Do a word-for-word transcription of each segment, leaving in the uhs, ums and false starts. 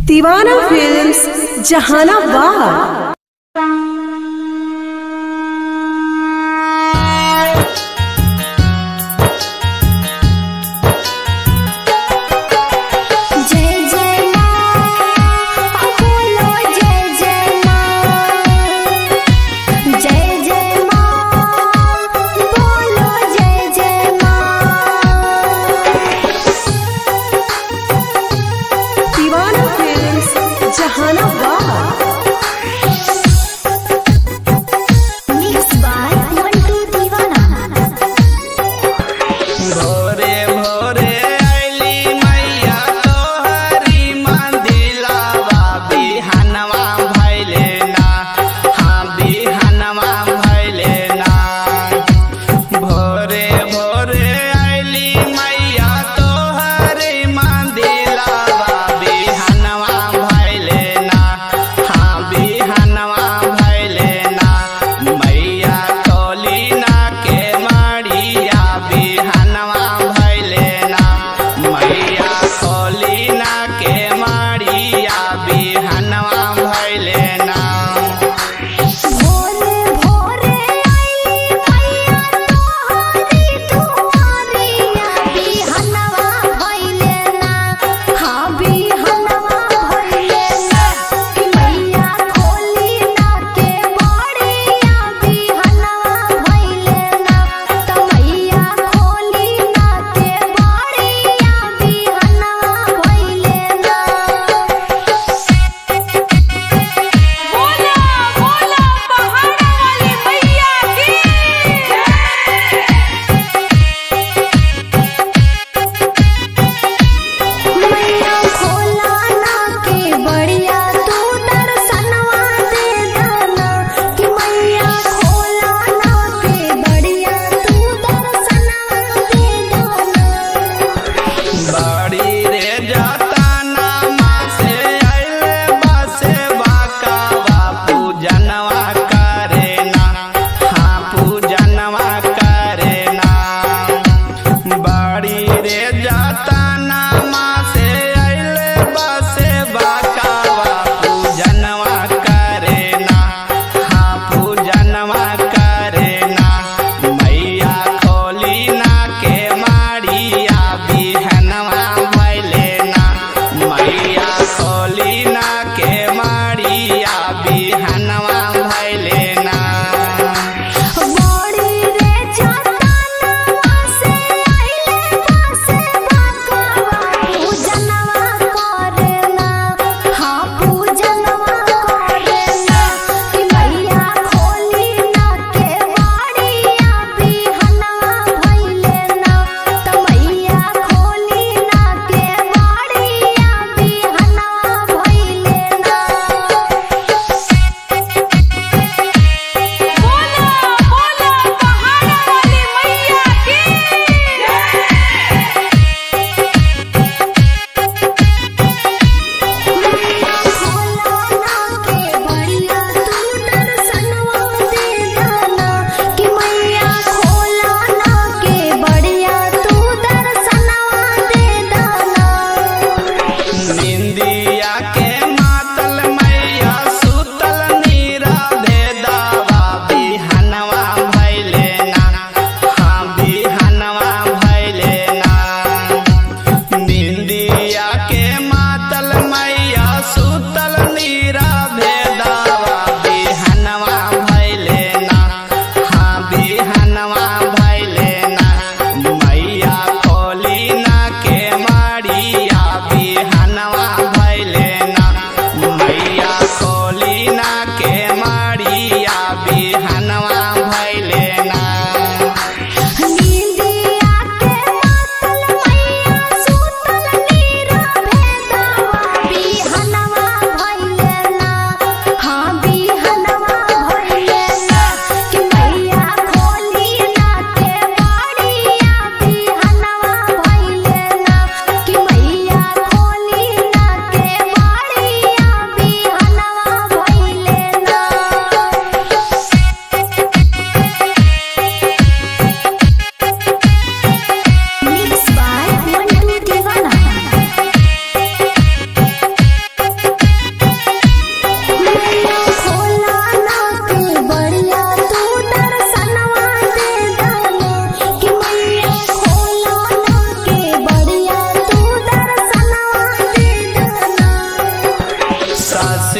दीवाना फिल्म्स जहानाबाद।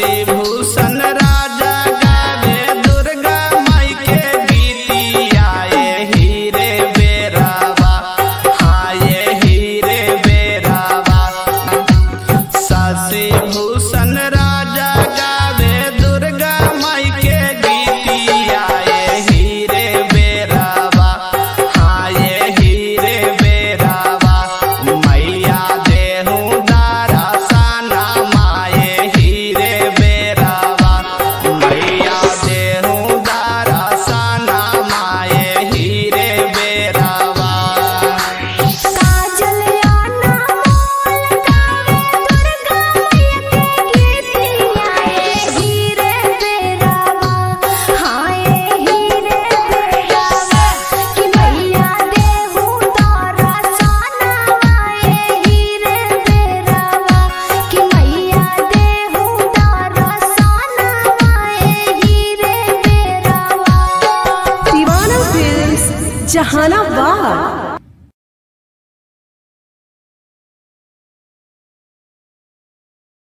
शशि भूषण राजा गावे दुर्गा माई के गीतिया यही रे बेरावा, हाँ यही रे बेरावा। शशि भूषण राजा गावे दुर्गा माई के गीतिया यही रे बेरावा, हाँ यही रे बेरावा। मैया देहु दारा साना माए हीरे बेरावा, मैया देहु दारा साना माए हीरे बेरावा। काजल आना मोल गावे दुर्गा मैया के गीतिया हीरे बेरावा, हाँ हीरे बेरावा। कि मैया देहु तारा साना माए हीरे बेरावा, कि मैया देहु तारा साना माए हीरे बेरावा। दीवाना फिल्म्स जहानाबाद।